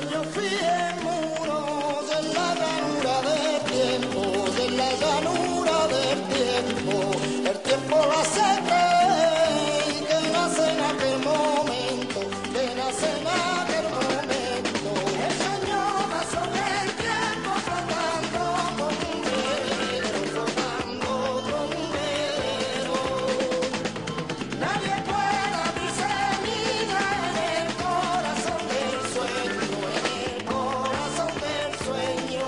sueños fríen muros en la llanura del tiempo, en la llanura del tiempo. El tiempo la hace creer que nace en aquel momento, que nace en aquel momento. El sueño va sobre el tiempo flotando como un velero, flotando como un velero. Nadie puede abrir semilla en el corazón del sueño, en el corazón del sueño.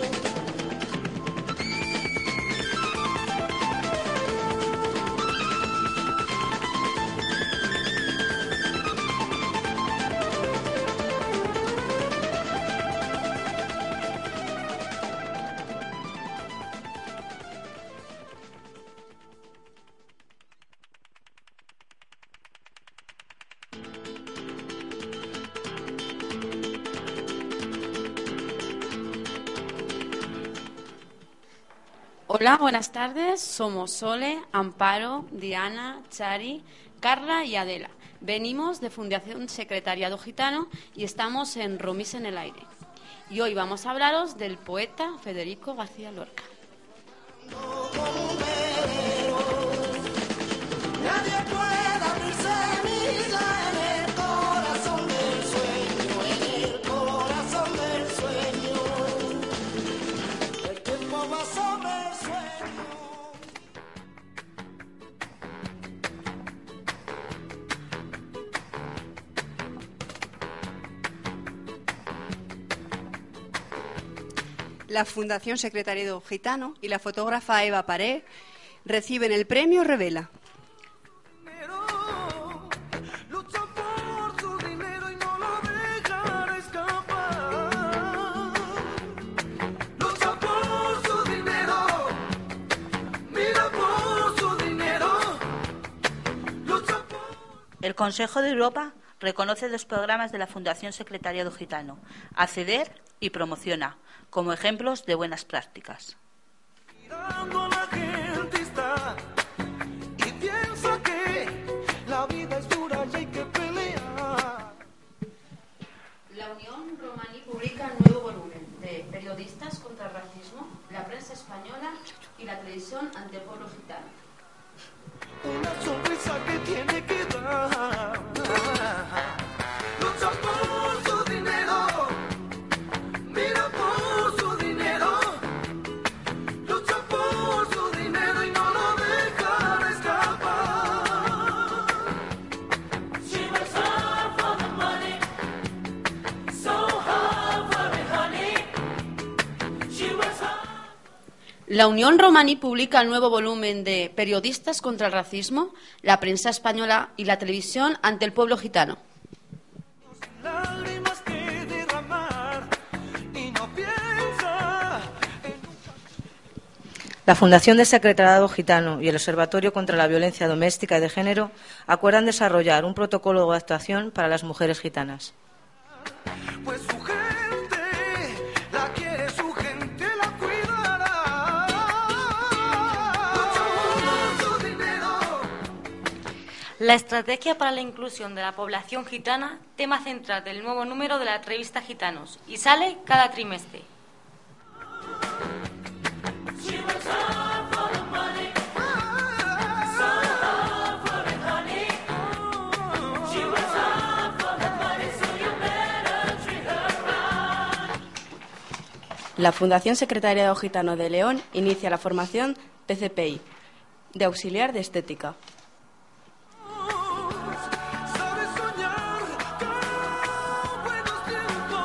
Hola, buenas tardes. Somos Sole, Amparo, Diana, Chari, Carla y Adela. Venimos de Fundación Secretariado Gitano y estamos en Romis en el Aire. Y hoy vamos a hablaros del poeta Federico García Lorca. Nadie puede abrir semilla en el corazón del sueño, en el corazón del sueño. El tiempo va sobre el sueño. La Fundación Secretariado Gitano y la fotógrafa Eva Paré reciben el premio Revela. Lucha por su dinero y no lo dejará escapar. Lucha por su dinero, mira por su dinero. Lucha por... El Consejo de Europa reconoce los programas de la Fundación Secretariado Gitano, Acceder y Promociona, como ejemplos de buenas prácticas. Mirando a la gente está y piensa que la vida es dura y hay que pelear. La Unión Romaní publica un nuevo volumen de Periodistas contra el racismo, la prensa española y la televisión ante el pueblo gitano. Una sonrisa que tiene que dar. Lucha por su dinero, mira por su dinero. Lucha por su dinero y no lo dejará escapar. She works hard for the money, so hard for it, honey. She works hard. La Unión Romaní publica el nuevo volumen de Periodistas contra el racismo, la prensa española y la televisión ante el pueblo gitano. Lágrimas que derramar y no piensa en... La Fundación del Secretariado Gitano y el Observatorio contra la Violencia Doméstica y de Género acuerdan desarrollar un protocolo de actuación para las mujeres gitanas. Pues su gente la quiere, su gente la cuidará. Lucha por su dinero. La estrategia para la inclusión de la población gitana, tema central del nuevo número de la revista Gitanos, y sale cada trimestre. She works hard for the money, so hard for it, honey. She works hard for the money, so you better treat her right. La Fundación Secretariado Gitano de León inicia la formación PCPI, de auxiliar de estética. Sabe soñar con buenos tiempos.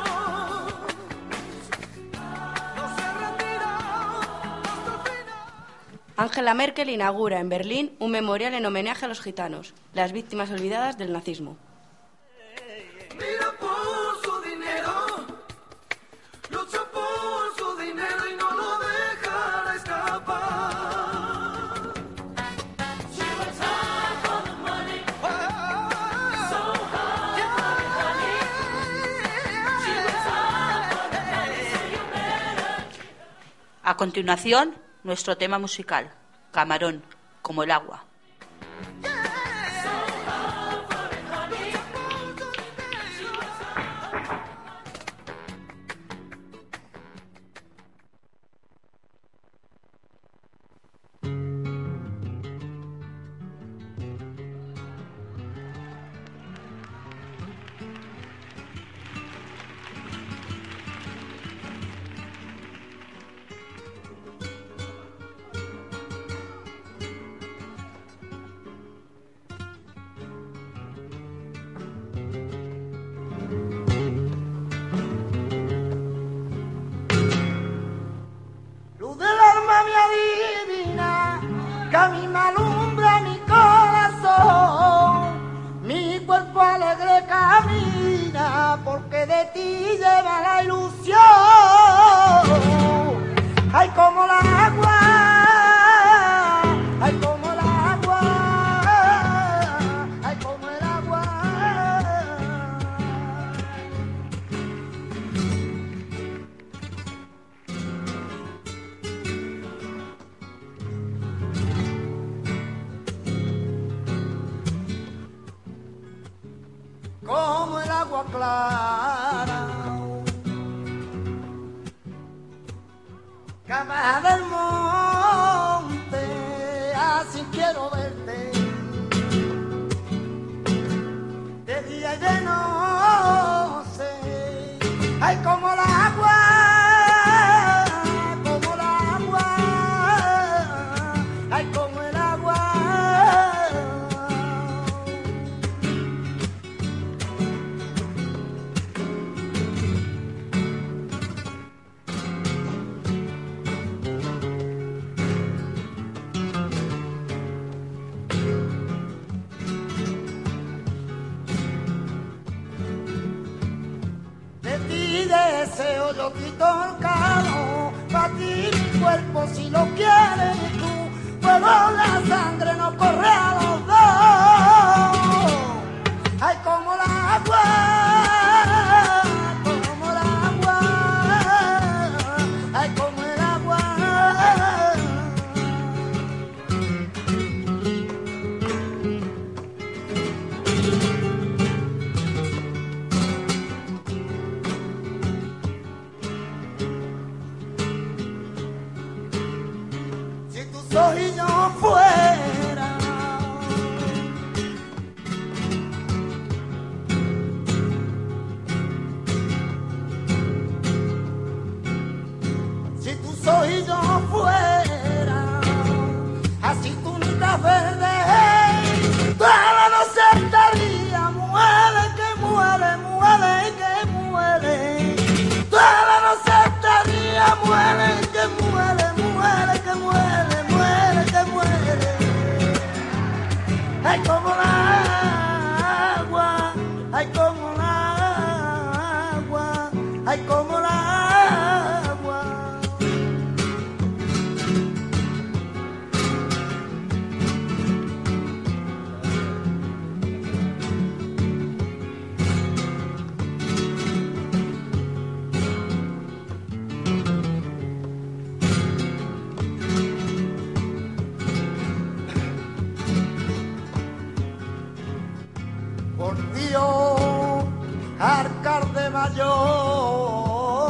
No se rendirá hasta el final. Angela Merkel inaugura en Berlín un memorial en homenaje a los gitanos, las víctimas olvidadas del nazismo. Mira por su dinero, lucha por su dinero y no lo dejará escapar. She works hard for the money, so hard for it, honey. She works hard for the money, so you better. A continuación, nuestro tema musical, Camarón, como el agua. como el agua clara, cama del monte, así quiero verte, de día y de noche, ay como el agua, como el agua, ay como el agua. Deseo yo quito el calo, pa' ti mi cuerpo si lo quieres tú, fuego la sangre no corre a los dos, ay como el agua, como el agua, ay como el agua. Y yo fuera si tú soy y yo fuera así túnica verde toda la noche estaría muere que muere muere que muere toda la noche estaría muere que muere muere que muere ay como el agua, ay como el agua, ay como el agua. Por Dios, alcalde mayor.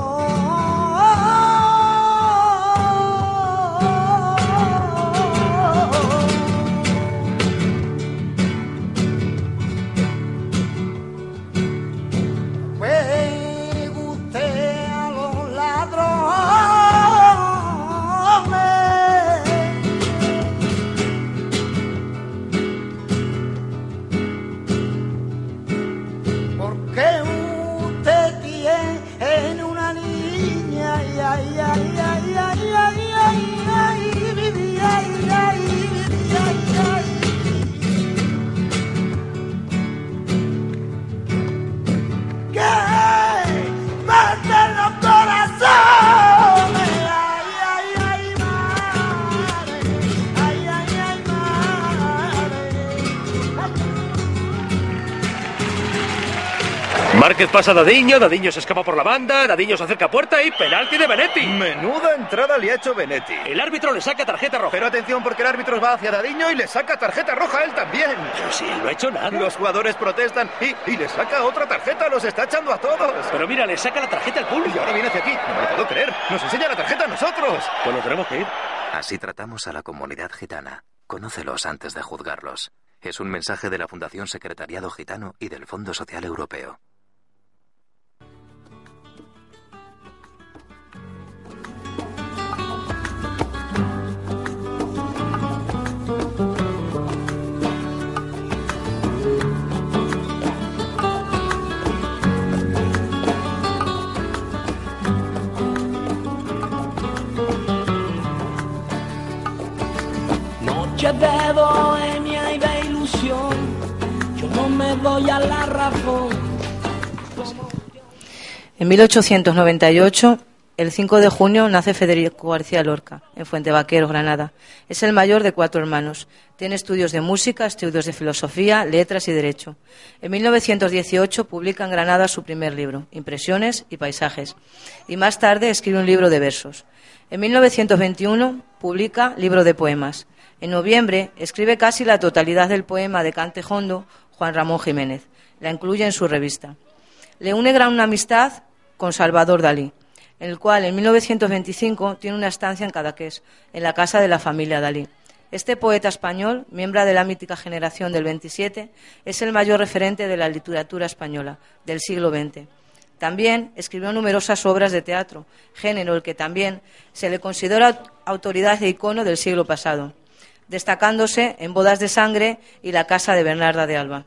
Pues usted a los ladrones. Porque usted tiene una niña, ay, ay, ay, ay, ay, ay, ay, ay, ay, ay, ay, ay. Que parte los corazones, ay, ay, ay, madre, ay, ay, ay, madre. Márquez pasa a Dadiño, Dadiño se escapa por la banda, Dadiño se acerca a puerta y penalti de Benetti. Menuda entrada le ha hecho Benetti. El árbitro le saca tarjeta roja. Pero atención porque el árbitro va hacia Dadiño y le saca tarjeta roja a él también. Pero si él no ha hecho nada. Los jugadores protestan y le saca otra tarjeta, los está echando a todos. Pero mira, le saca la tarjeta al público. Y ahora viene hacia aquí, no me lo puedo creer. Nos enseña la tarjeta a nosotros. Pues nos tenemos que ir. Así tratamos a la comunidad gitana. Conócelos antes de juzgarlos. Es un mensaje de la Fundación Secretariado Gitano y del Fondo Social Europeo. Noches de bohemia y de ilusión, yo no me doy a la razón. En 1898, el 5 de junio, nace Federico García Lorca, en Fuentevaqueros, Granada. Es el mayor de 4 hermanos. Tiene estudios de música, estudios de filosofía, letras y derecho. En 1918 publica en Granada su primer libro, Impresiones y paisajes. Y más tarde escribe un libro de versos. En 1921 publica libro de poemas. En noviembre escribe casi la totalidad del poema de Cante Jondo, Juan Ramón Jiménez. La incluye en su revista. Le une gran amistad con Salvador Dalí, el cual en 1925 tiene una estancia en Cadaqués, en la casa de la familia Dalí. Este poeta español, miembro de la mítica generación del 27, es el mayor referente de la literatura española del siglo XX. También escribió numerosas obras de teatro, género el que también se le considera autoridad e icono del siglo pasado, destacándose en Bodas de Sangre y La casa de Bernarda de Alba.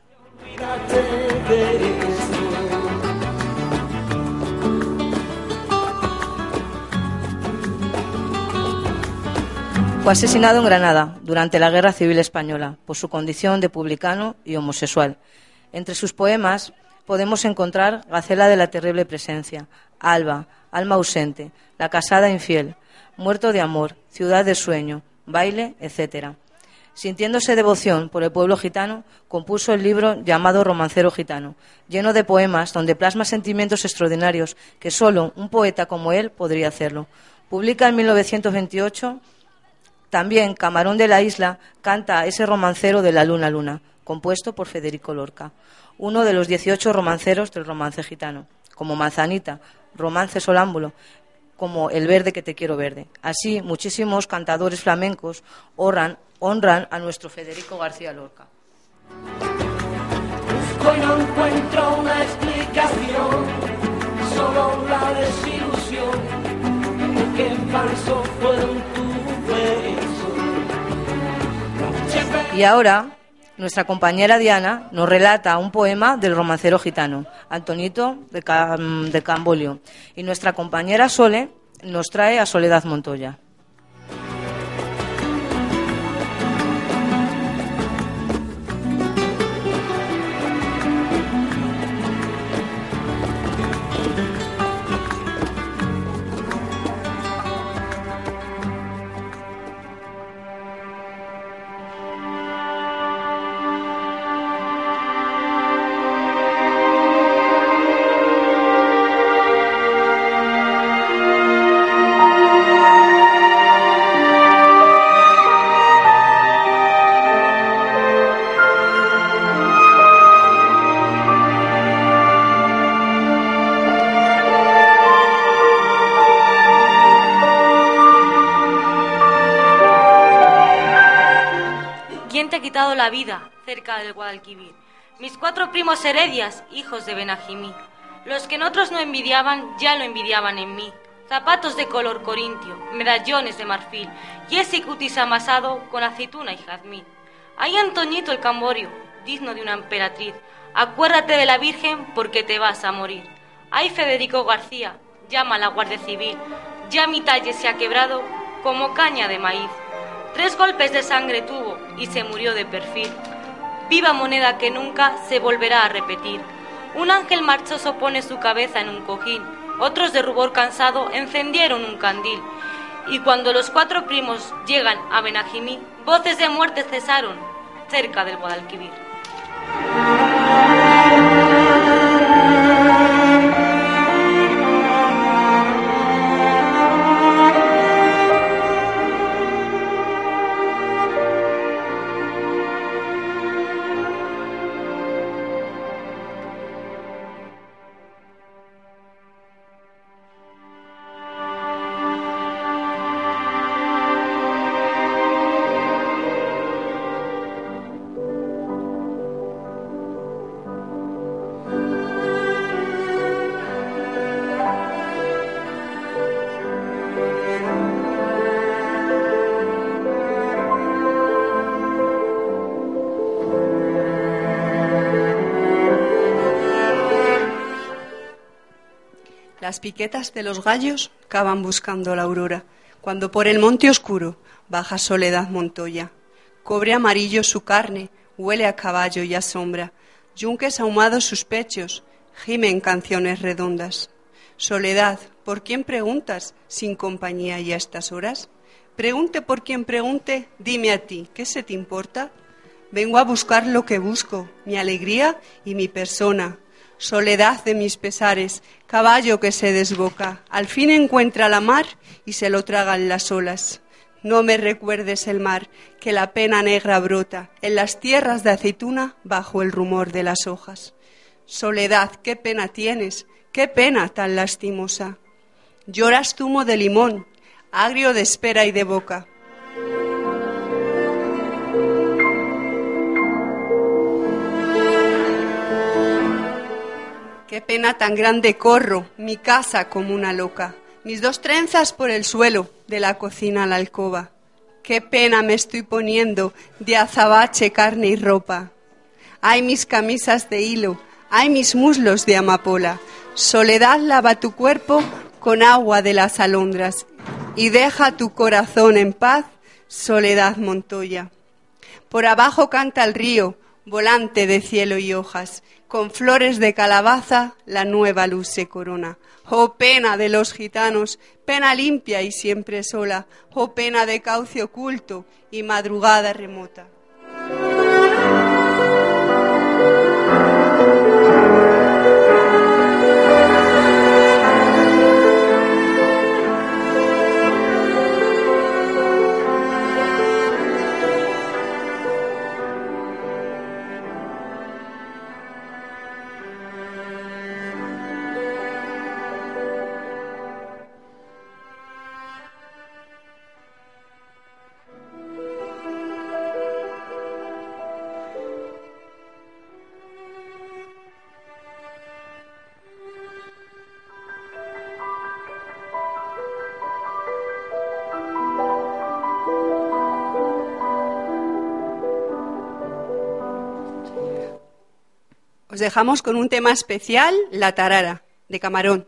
Fue asesinado en Granada durante la Guerra Civil Española por su condición de publicano y homosexual. Entre sus poemas podemos encontrar Gacela de la terrible presencia, Alba, Alma ausente, La casada infiel, Muerto de amor, Ciudad de sueño, Baile, etc. Sintiéndose devoción por el pueblo gitano, compuso el libro llamado Romancero gitano, lleno de poemas donde plasma sentimientos extraordinarios que solo un poeta como él podría hacerlo. Publica en 1928 también Camarón de la Isla, canta ese romancero de la luna luna, compuesto por Federico Lorca, uno de los 18 romanceros del romance gitano, como Manzanita, Romance solámbulo, como El verde que te quiero verde. Así, muchísimos cantadores flamencos honran a nuestro Federico García Lorca. Busco y no encuentro una explicación, solo la desilusión, porque falso fueron tus besos. Y ahora, nuestra compañera Diana nos relata un poema del romancero gitano, Antonito de Cambolio. Y nuestra compañera Sole nos trae a Soledad Montoya. La vida cerca del Guadalquivir. Mis 4 primos Heredias, hijos de Benajimí. Los que en otros no envidiaban, ya lo envidiaban en mí. Zapatos de color corintio, medallones de marfil y ese cutis amasado con aceituna y jazmín. Ay, Antoñito el Camborio, digno de una emperatriz, acuérdate de la Virgen porque te vas a morir. Ay, Federico García, llama a la Guardia Civil, ya mi talle se ha quebrado como caña de maíz. 3 golpes de sangre tuvo y se murió de perfil. Viva moneda que nunca se volverá a repetir. Un ángel marchoso pone su cabeza en un cojín. Otros de rubor cansado encendieron un candil. Y cuando los 4 primos llegan a Benajimí, voces de muerte cesaron cerca del Guadalquivir. Las piquetas de los gallos cavan buscando la aurora, cuando por el monte oscuro baja Soledad Montoya. Cobre amarillo su carne, huele a caballo y a sombra, yunques ahumados sus pechos, gimen canciones redondas. Soledad, ¿por quién preguntas sin compañía y a estas horas? Pregunte por quien pregunte, dime a ti, ¿qué se te importa? Vengo a buscar lo que busco, mi alegría y mi persona. Soledad de mis pesares, caballo que se desboca, al fin encuentra la mar y se lo tragan las olas. No me recuerdes el mar, que la pena negra brota en las tierras de aceituna bajo el rumor de las hojas. Soledad, qué pena tienes, qué pena tan lastimosa. Lloras zumo de limón, agrio de espera y de boca. Qué pena tan grande corro, mi casa como una loca, mis 2 trenzas por el suelo, de la cocina a la alcoba. Qué pena me estoy poniendo, de azabache, carne y ropa. Ay, mis camisas de hilo, ay, mis muslos de amapola. Soledad, lava tu cuerpo con agua de las alondras y deja tu corazón en paz, Soledad Montoya. Por abajo canta el río, volante de cielo y hojas, con flores de calabaza la nueva luz se corona. Oh pena de los gitanos, pena limpia y siempre sola, oh pena de cauce oculto y madrugada remota. Os dejamos con un tema especial, La Tarara, de Camarón.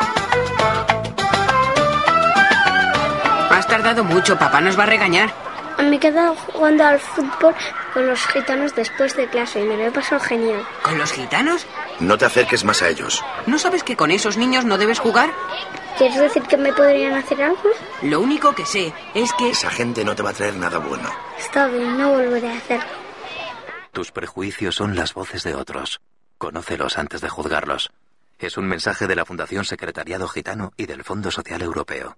Mucho, papá nos va a regañar. Me he quedado jugando al fútbol con los gitanos después de clase y me lo he pasado genial. ¿Con los gitanos? No te acerques más a ellos. ¿No sabes que con esos niños no debes jugar? ¿Quieres decir que me podrían hacer algo? Lo único que sé es que... Esa gente no te va a traer nada bueno. Está bien, no volveré a hacerlo. Tus prejuicios son las voces de otros. Conócelos antes de juzgarlos. Es un mensaje de la Fundación Secretariado Gitano y del Fondo Social Europeo.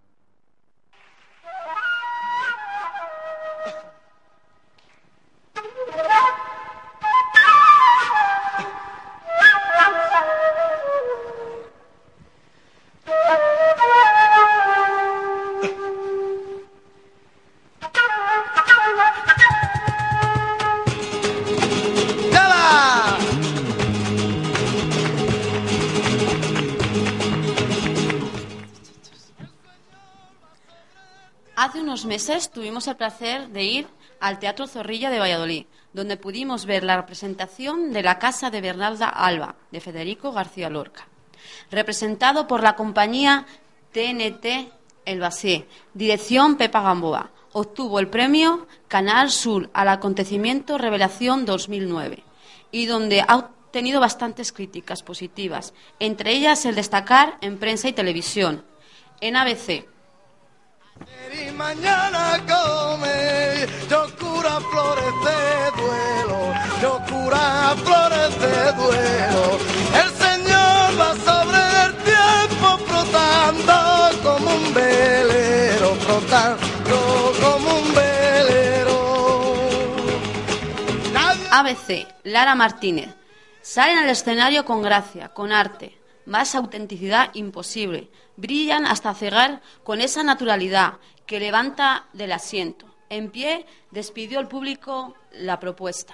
Hace unos meses tuvimos el placer de ir al Teatro Zorrilla de Valladolid, donde pudimos ver la representación de La Casa de Bernarda Alba, de Federico García Lorca, representado por la compañía TNT El Basé, dirección Pepa Gamboa. Obtuvo el premio Canal Sur al acontecimiento Revelación 2009 y donde ha obtenido bastantes críticas positivas, entre ellas el destacar en prensa y televisión, en ABC. Y mañana come, yo cura flores de duelo, yo cura flores de duelo. El Señor va sobre el tiempo flotando como un velero, flotando como un velero. ABC, Lara Martínez. Salen al escenario con gracia, con arte, más autenticidad imposible. Brillan hasta cegar con esa naturalidad que levanta del asiento. En pie, despidió al público la propuesta.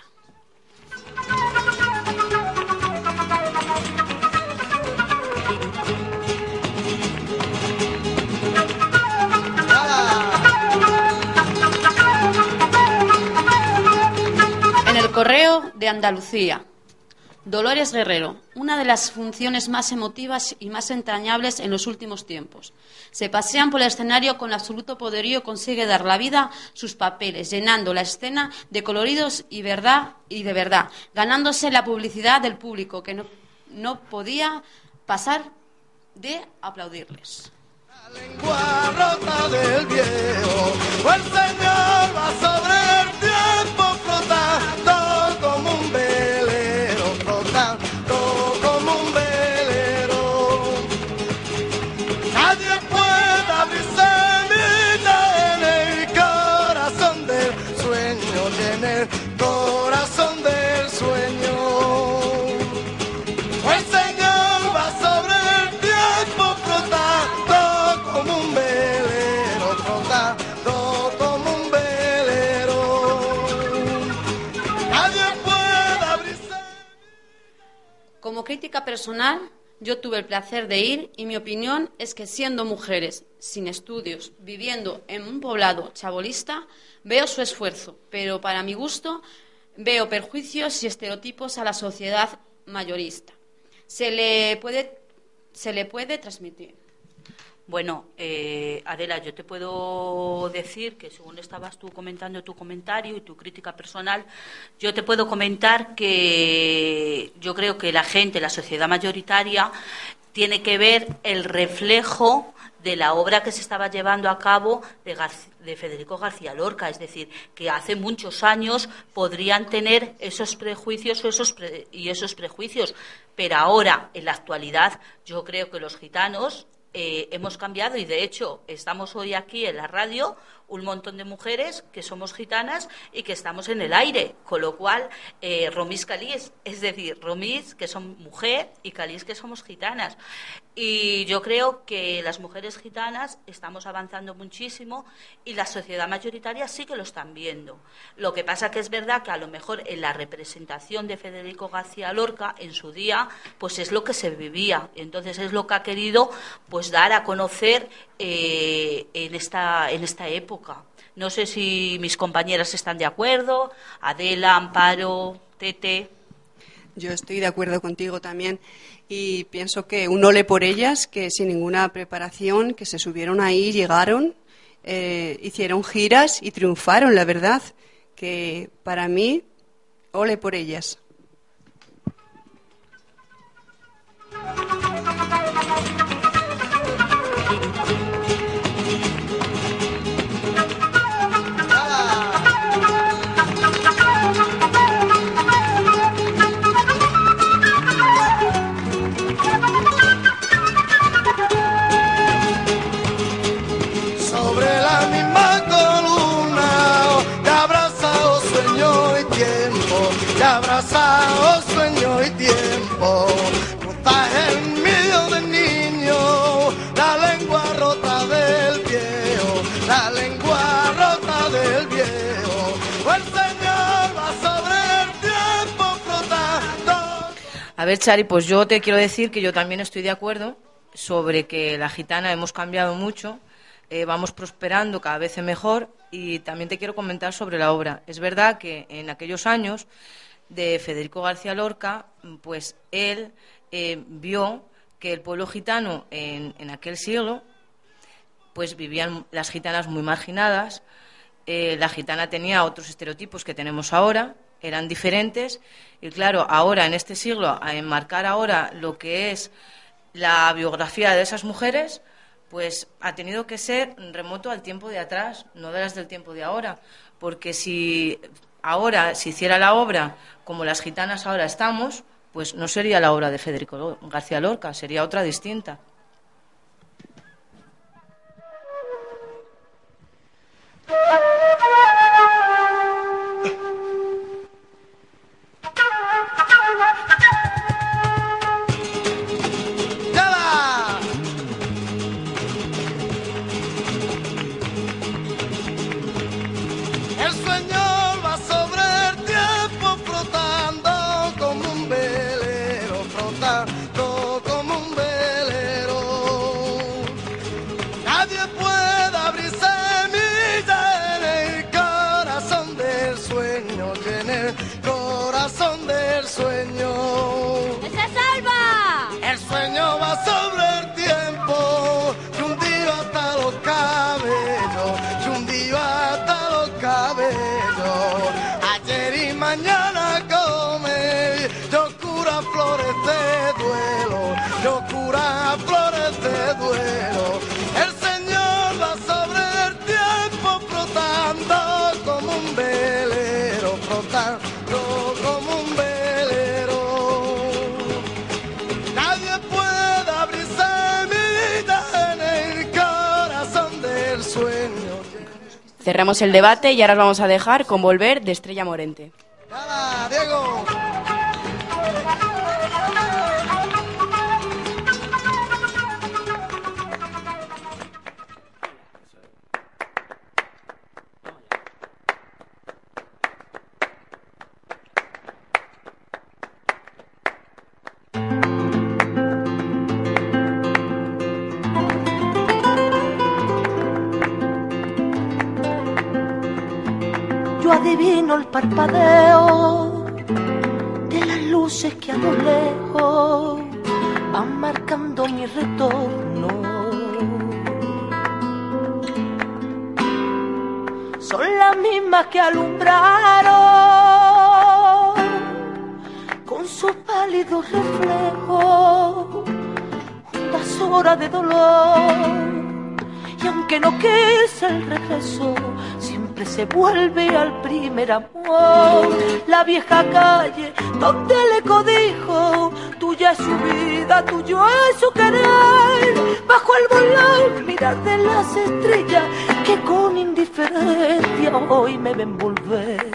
En el Correo de Andalucía. Dolores Guerrero, una de las funciones más emotivas y más entrañables en los últimos tiempos. Se pasean por el escenario con absoluto poderío, consigue dar la vida a sus papeles, llenando la escena de coloridos y de verdad, ganándose la publicidad del público, que no podía pasar de aplaudirles. La lengua rota del viejo, el Señor va sobre el tiempo flotando como un velero, flotando como un velero. Nadie puede abrir semilla en el corazón del sueño, y en el corazón del sueño. El Señor va sobre el tiempo flotando como un velero, flotando como un velero. Nadie puede abrirse. Como crítica personal, yo tuve el placer de ir y mi opinión es que siendo mujeres, sin estudios, viviendo en un poblado chabolista, veo su esfuerzo, pero para mi gusto veo perjuicios y estereotipos a la sociedad mayorista. Se le puede transmitir. Bueno, Adela, yo te puedo decir que según estabas tú comentando tu comentario y tu crítica personal, yo te puedo comentar que yo creo que la gente, la sociedad mayoritaria, tiene que ver el reflejo de la obra que se estaba llevando a cabo de Federico García Lorca, es decir, que hace muchos años podrían tener esos prejuicios y esos prejuicios, pero ahora, en la actualidad, yo creo que los gitanos hemos cambiado y, de hecho, estamos hoy aquí en la radio un montón de mujeres que somos gitanas y que estamos en el aire, con lo cual Romis Calís, es decir, Romis que son mujer y Calís que somos gitanas. Y yo creo que las mujeres gitanas estamos avanzando muchísimo y la sociedad mayoritaria sí que lo están viendo. Lo que pasa que es verdad que a lo mejor en la representación de Federico García Lorca en su día, pues es lo que se vivía. Entonces es lo que ha querido pues dar a conocer en esta época. No sé si mis compañeras están de acuerdo, Adela, Amparo, Tete. Yo estoy de acuerdo contigo también y pienso que un ole por ellas, que sin ninguna preparación, que se subieron ahí, llegaron, hicieron giras y triunfaron, la verdad, que para mí, ole por ellas. Abrazado sueño y tiempo, tú estás en medio del niño, la lengua rota del viejo, la lengua rota del viejo, el Señor va sobre el tiempo flotando. A ver, Chari, pues yo te quiero decir que yo también estoy de acuerdo sobre que la gitana hemos cambiado mucho, vamos prosperando cada vez mejor, y también te quiero comentar sobre la obra. Es verdad que en aquellos años de Federico García Lorca, pues él vio que el pueblo gitano en aquel siglo, pues vivían las gitanas muy marginadas, la gitana tenía otros estereotipos que tenemos ahora, eran diferentes, y claro, ahora en este siglo, a enmarcar ahora lo que es la biografía de esas mujeres, pues ha tenido que ser remoto al tiempo de atrás, no de las del tiempo de ahora, porque si ahora se hiciera la obra como las gitanas ahora estamos, pues no sería la obra de Federico García Lorca, sería otra distinta. Mañana come, yo cura flores de duelo, yo cura flores de duelo. El Señor va sobre el tiempo flotando como un velero, flotando como un velero. Nadie puede abrir semillas en el corazón del sueño. Cerramos el debate y ahora os vamos a dejar con Volver de Estrella Morente. ¡Hala, Diego! Yo adivino el parpadeo de las luces que a lo lejos van marcando mi retorno. Son las mismas que alumbraron con su pálido reflejo hondas horas de dolor. Y aunque no quise el regreso, siempre se vuelve al primer amor. La vieja calle donde el eco dijo, tuya es su vida, tuyo es su querer. Bajo el volón mirar de las estrellas que con indiferencia hoy me ven volver,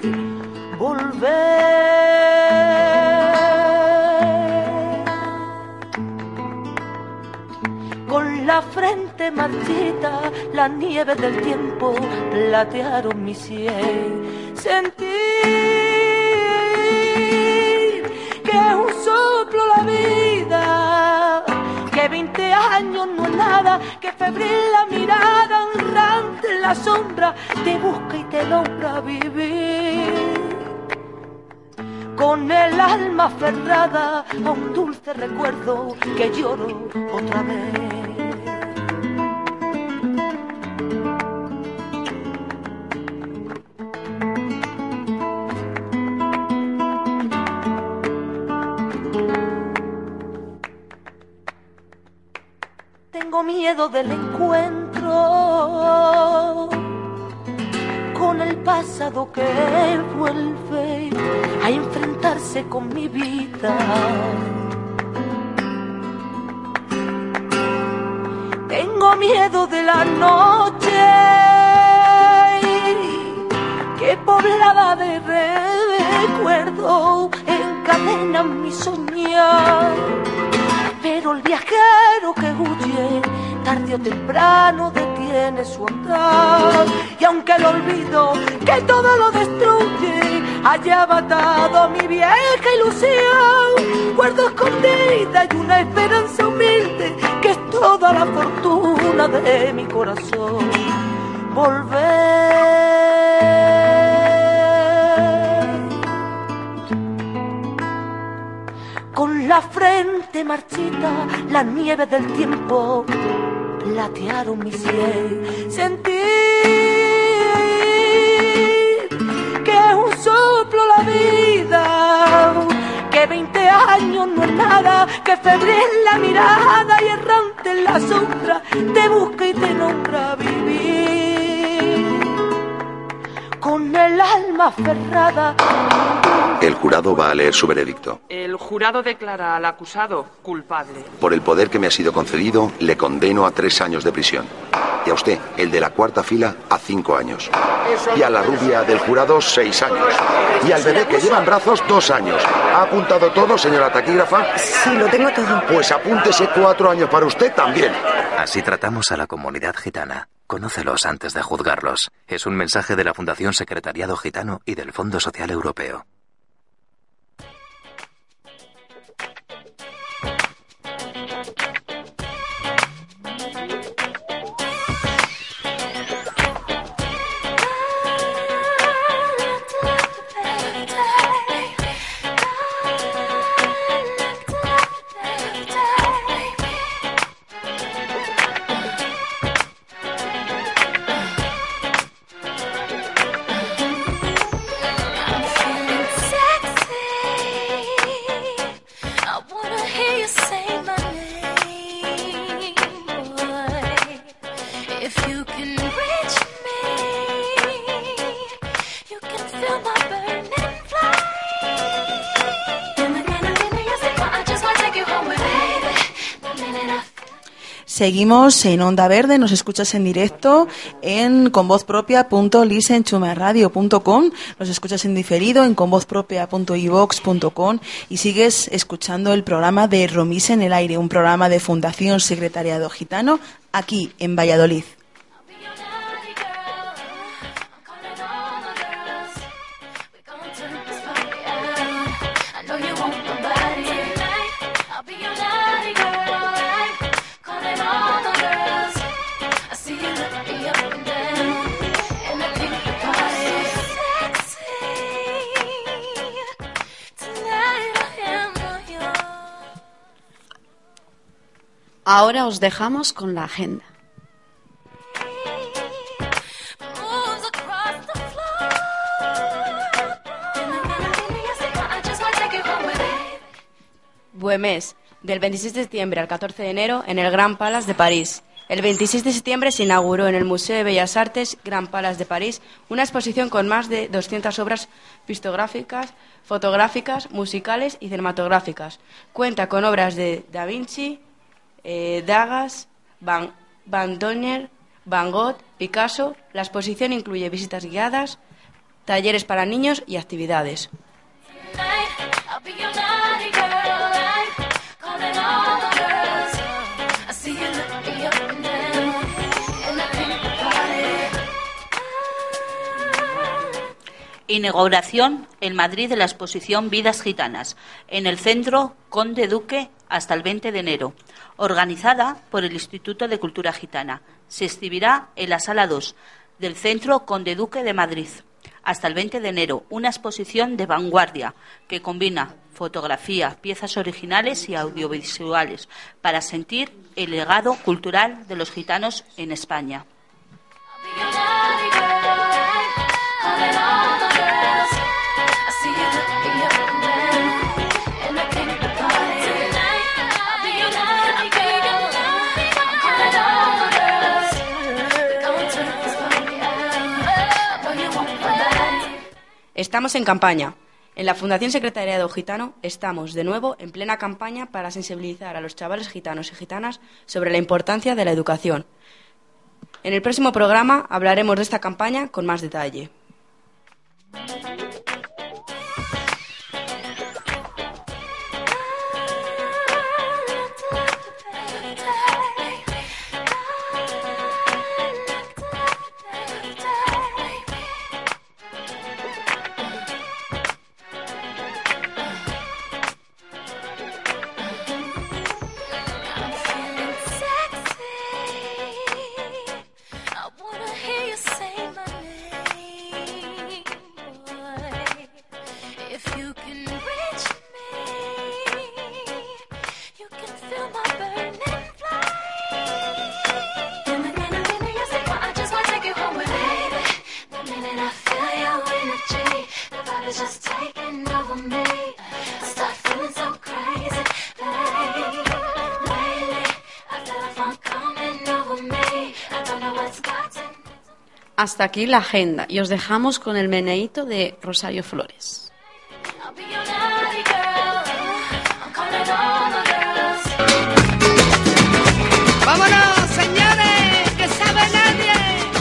Con la frente marchita, la nieve del tiempo platearon mi sien. Sentir que es un soplo la vida, que 20 años no es nada, que febril la mirada, errante en la sombra, te busca y te logra vivir. Con el alma aferrada a un dulce recuerdo que lloro otra vez. miedo del encuentro con el pasado que vuelve a enfrentarse con mi vida. Tengo miedo de la noche que poblada de recuerdo encadena mi soñar. Pero el viajero que huye tarde o temprano detiene su andar. Y aunque el olvido que todo lo destruye haya matado mi vieja ilusión, guardo escondida y una esperanza humilde que es toda la fortuna de mi corazón. Con la frente marchita, la nieve del tiempo platearon mi sien. Sentí que es un soplo la vida, que 20 años no es nada, que febril la mirada y errante en la sombra te busca y te nombra vivir. Con el alma aferrada. El jurado va a leer su veredicto. El jurado declara al acusado culpable. Por el poder que me ha sido concedido, le condeno a 3 años de prisión. Y a usted, el de la cuarta fila, a 5 años. Y a la rubia del jurado, 6 años. Y al bebé que lleva en brazos, 2 años. ¿Ha apuntado todo, señora taquígrafa? Sí, lo tengo todo. Pues apúntese 4 años para usted también. Así tratamos a la comunidad gitana. Conócelos antes de juzgarlos. Es un mensaje de la Fundación Secretariado Gitano y del Fondo Social Europeo. Seguimos en Onda Verde, nos escuchas en directo en convozpropia.listenchumerradio.com, nos escuchas en diferido en convozpropia.ivox.com y sigues escuchando el programa de Romisa en el Aire, un programa de Fundación Secretariado Gitano aquí en Valladolid. Ahora os dejamos con la agenda. Buemés, del 26 de septiembre al 14 de enero en el Grand Palace de París. El 26 de septiembre se inauguró en el Museo de Bellas Artes Grand Palace de París una exposición con más de 200 obras pictográficas, fotográficas, musicales y cinematográficas. Cuenta con obras de Da Vinci, Degas, Van Donner, Van Gogh, Picasso. La exposición incluye visitas guiadas, talleres para niños y actividades. Inauguración en Madrid de la exposición Vidas Gitanas, en el Centro Conde Duque hasta el 20 de enero, organizada por el Instituto de Cultura Gitana. Se exhibirá en la Sala 2 del Centro Conde Duque de Madrid hasta el 20 de enero, una exposición de vanguardia que combina fotografía, piezas originales y audiovisuales para sentir el legado cultural de los gitanos en España. Estamos en campaña. En la Fundación Secretariado Gitano estamos de nuevo en plena campaña para sensibilizar a los chavales gitanos y gitanas sobre la importancia de la educación. En el próximo programa hablaremos de esta campaña con más detalle. Hasta aquí la agenda y os dejamos con el meneíto de Rosario Flores. ¡Vámonos, señores! ¡Que sabe nadie!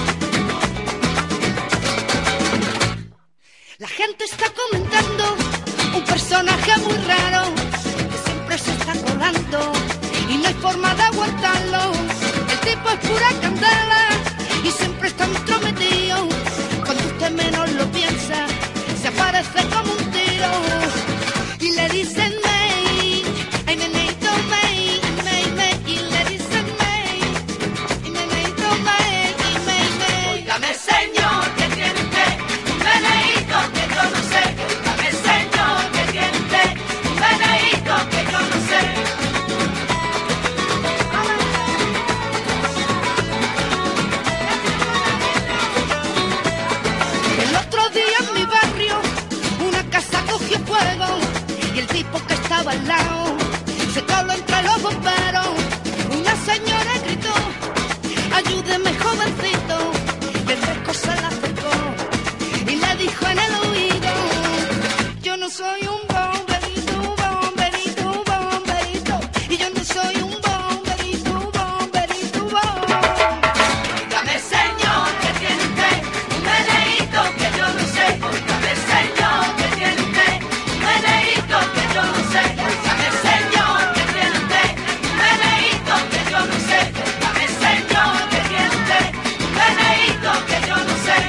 La gente está comentando un personaje muy raro que siempre se está colando y no hay forma de aguantarlo. El tipo es pura candela y siempre está entrometido. Cuando usted menos lo piensa, se aparece como un tiro. Y le dicen May, ay neneito May, May, May. Y le dicen May, y neneito May, y May, May. Óigame señor, que tiene usted un meneíto que yo no sé. Óigame señor, que tiene usted un meneíto que yo no sé. Y el tipo que estaba al lado se coló entre los bomberos. Una señora gritó: ayúdeme, jovencito. Y el fresco se la acercó y le dijo en el oído: yo no soy un bomberito, bomberito, bomberito. Y yo no soy un bomberito, bomberito, bomberito. Dígame señor, que tiene usted un meneíto que yo no sé. Dígame señor, que tiene usted meneíto que yo no sé. Dígame señor, que tiene usted meneíto que yo no sé. Dígame señor, que tiene usted meneíto que yo no sé.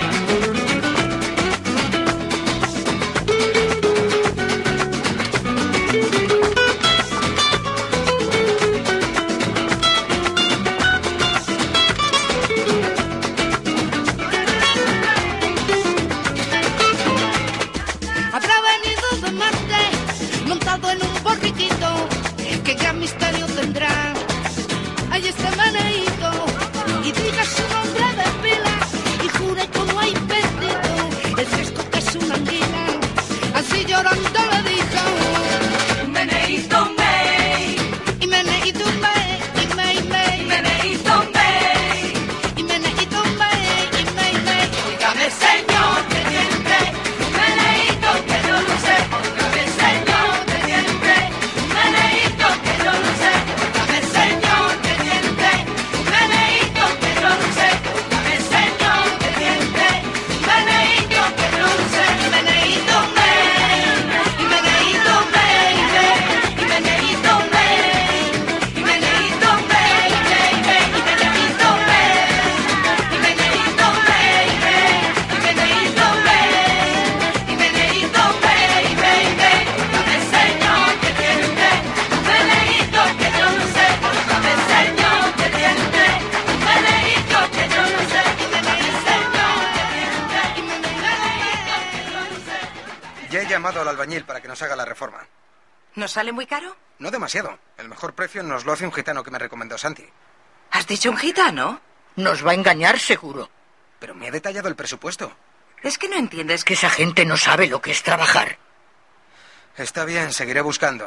Habrá venido de Marte, montado en un borriquito, que gran misterio tendrá. Hay este meneíto, y diga su nombre de pila, y jure como hay bendito, el fresco que es una anguila. Así llorando le dijo: meneíto May, y meneíto May, y May, May, y meneíto May, y meneíto May, y May, May. Dígame señor, que tiene usted meneíto que yo no sé. Dígame señor, que tiene usted meneíto que yo no sé. Dígame señor, que tiene usted meneíto que yo no sé. Dígame señor, que tiene usted meneíto que yo no sé. Y meneíto May, y meneíto May, y meneíto May, y meneíto May, y meneíto May, y meneíto May, y meneíto May, y meneíto May, Dígame señor, que tiene usted meneíto que yo no sé. Dígame señor, que tiene usted meneíto que yo no sé. Dígame señor, que tiene usted meneíto que yo no sé. Ya he llamado al albañil para que nos haga la reforma. ¿Nos sale muy caro? No demasiado. El mejor precio nos lo hace un gitano que me recomendó Santi. ¿Has dicho un gitano? Nos va a engañar seguro. Pero me ha detallado el presupuesto. Es que no entiendes que esa gente no sabe lo que es trabajar. Está bien, seguiré buscando.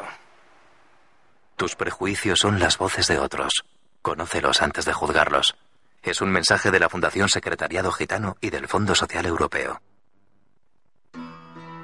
Tus prejuicios son las voces de otros. Conócelos antes de juzgarlos. Es un mensaje de la Fundación Secretariado Gitano y del Fondo Social Europeo.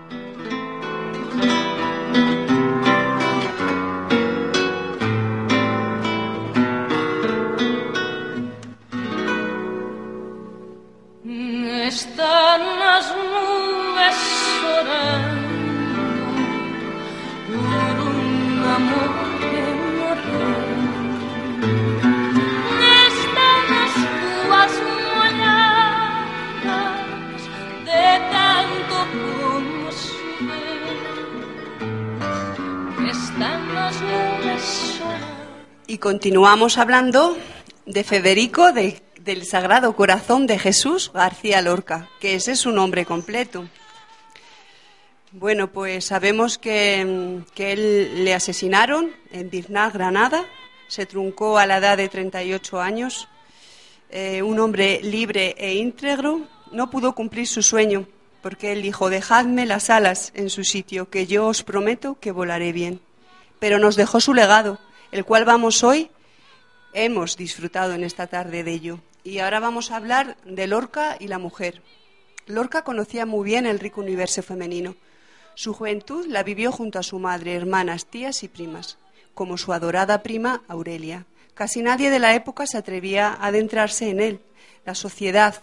están los lunes solos. Y continuamos hablando de Federico del Sagrado Corazón de Jesús García Lorca, que ese es su nombre completo. Bueno, pues sabemos que él le asesinaron en Viznahr, Granada. Se truncó a la edad de 38 años. Un hombre libre e íntegro no pudo cumplir su sueño, porque él dijo: dejadme las alas en su sitio, que yo os prometo que volaré bien. Pero nos dejó su legado, el cual hemos disfrutado en esta tarde de ello. Y ahora vamos a hablar de Lorca y la mujer. Lorca conocía muy bien el rico universo femenino. Su juventud la vivió junto a su madre, hermanas, tías y primas, como su adorada prima Aurelia. Casi nadie de la época se atrevía a adentrarse en él. La sociedad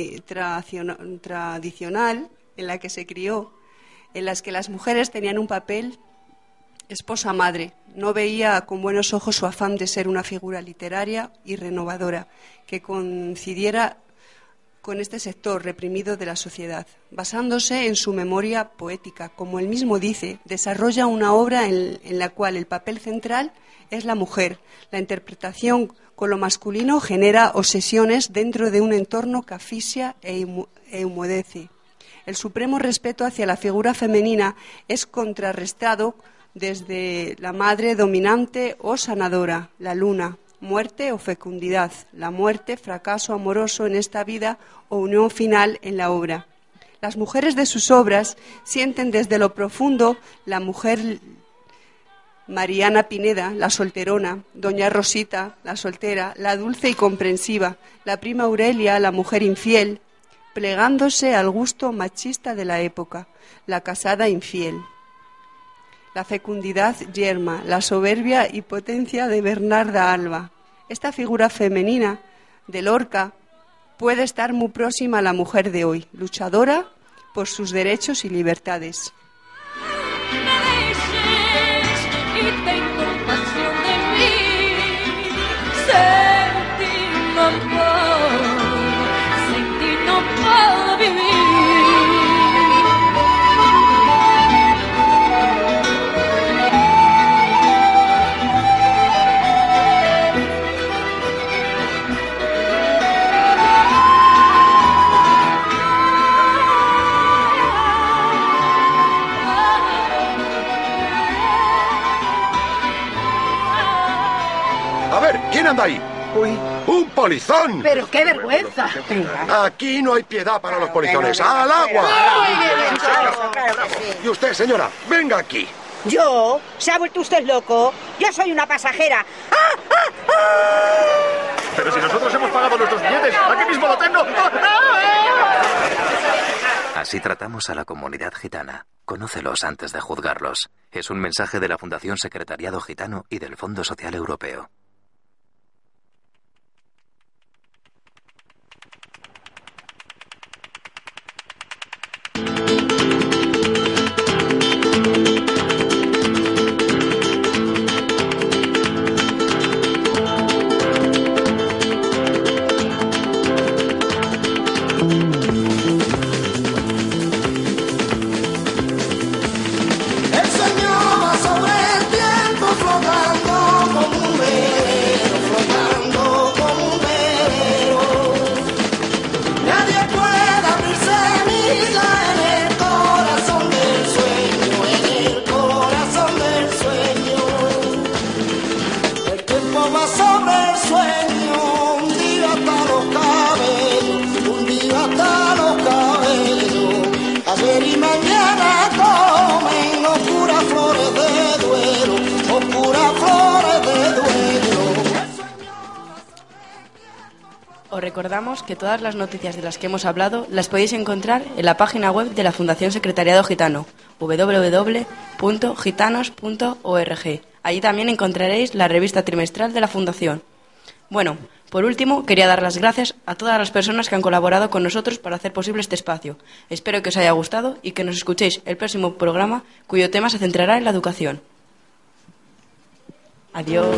tradicional en la que se crió, en las que las mujeres tenían un papel esposa-madre, no veía con buenos ojos su afán de ser una figura literaria y renovadora, que coincidiera con este sector reprimido de la sociedad. Basándose en su memoria poética, como él mismo dice, desarrolla una obra en la cual el papel central es la mujer. La interpretación con lo masculino genera obsesiones dentro de un entorno que asfixia e humedece. El supremo respeto hacia la figura femenina es contrarrestado desde la madre dominante o sanadora, la luna, muerte o fecundidad, la muerte, fracaso amoroso en esta vida o unión final en la obra. Las mujeres de sus obras sienten desde lo profundo la mujer Mariana Pineda, la solterona, doña Rosita, la soltera, la dulce y comprensiva, la prima Aurelia, la mujer infiel, plegándose al gusto machista de la época, la casada infiel. La fecundidad yerma, la soberbia y potencia de Bernarda Alba. Esta figura femenina de Lorca puede estar muy próxima a la mujer de hoy, luchadora por sus derechos y libertades. Y tengo pasión de mí, sentir no puedo vivir. A ver, ¿quién anda ahí? Uy. ¡Un polizón! Pero qué vergüenza. Aquí no hay piedad para los polizones. ¡Al agua! Y usted, señora, venga aquí. ¿Yo? ¿Se ha vuelto usted loco? Yo soy una pasajera. Pero si nosotros hemos pagado nuestros billetes, aquí mismo lo tengo. Así tratamos a la comunidad gitana. Conócelos antes de juzgarlos. Es un mensaje de la Fundación Secretariado Gitano y del Fondo Social Europeo. Os recordamos que todas las noticias de las que hemos hablado las podéis encontrar en la página web de la Fundación Secretariado Gitano, www.gitanos.org. Allí también encontraréis la revista trimestral de la Fundación. Bueno, por último, quería dar las gracias a todas las personas que han colaborado con nosotros para hacer posible este espacio. Espero que os haya gustado y que nos escuchéis el próximo programa, cuyo tema se centrará en la educación. Adiós.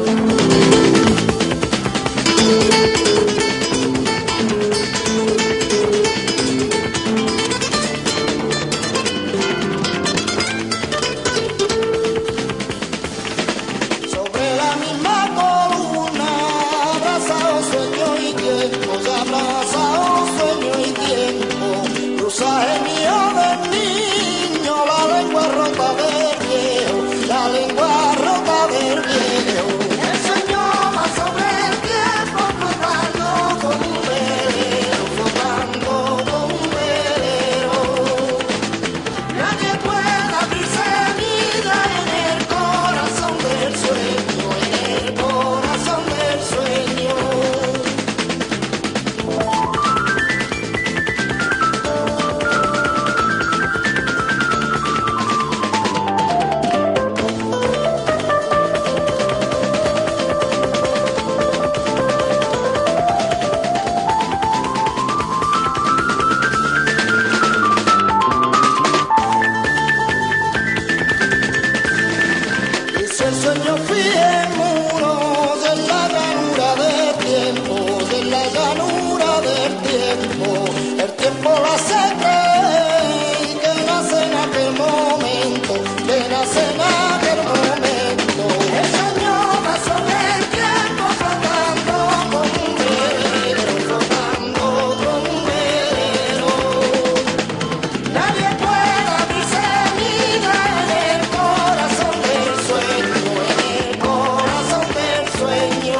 el sueño fue muros en la llanura del tiempo, en la llanura del tiempo. El tiempo la hace que nace en aquel momento, que nace en aquel momento. El sueño va sobre el tiempo flotando como un velero, flotando como un velero. Nadie puede abrirse vida en el corazón del sueño, en el corazón del sueño.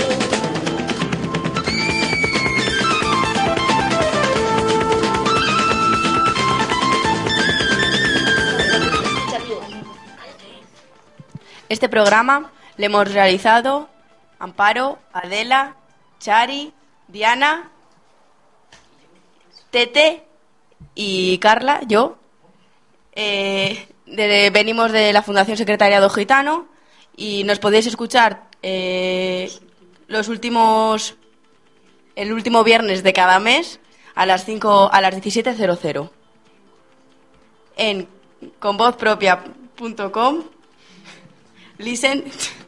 Este programa lo hemos realizado Amparo, Adela, Chari, Diana, Tete y Carla, yo. Venimos de la Fundación Secretariado Gitano y nos podéis escuchar el último viernes de cada mes a las 17:00 en convozpropia.com. Listen